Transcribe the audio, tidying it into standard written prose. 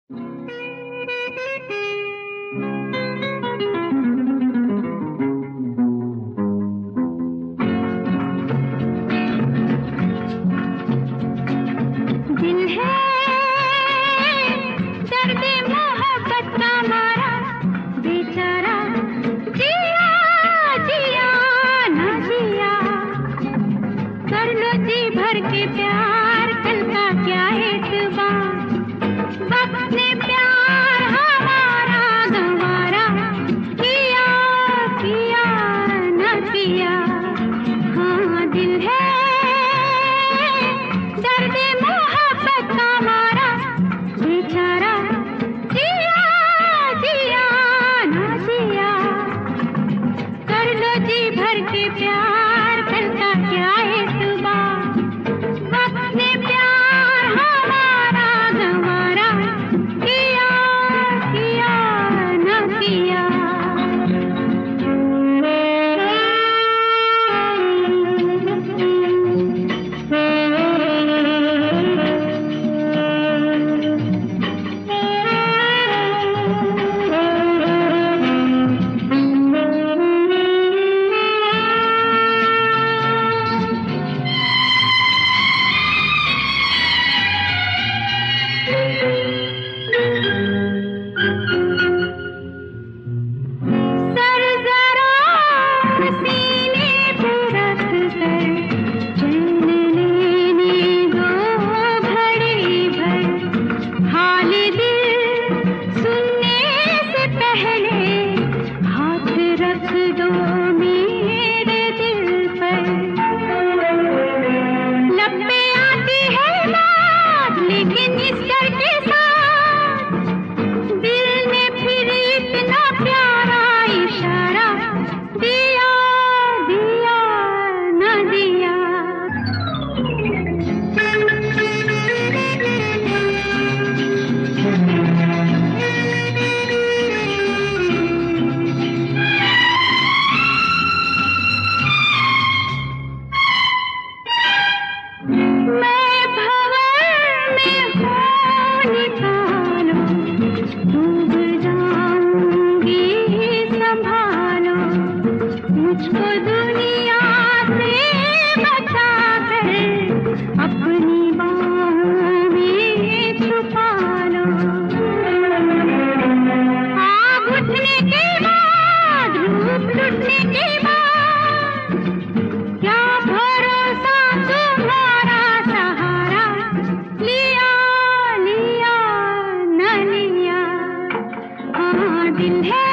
भर के प्यार कल का क्या एतबार, वक्त ने प्यार हमारा गंवारा किया किया न किया। हाँ दिल है दर्द मोहब्बत का मारा बेचारा, जिया जिया न जिया। कर लो जी भर के प्यार कल का क्या एतबार, वक्त ने प्यार हमारा गंवारा किया किया न किया। मुझको दुनिया से बचा कर अपनी बाहों में छुपा लो। आग उठने के बाद धूप लुटने के बाद क्या भरोसा तुम्हारा सहारा लिया लिया न लिया। हाँ दिल है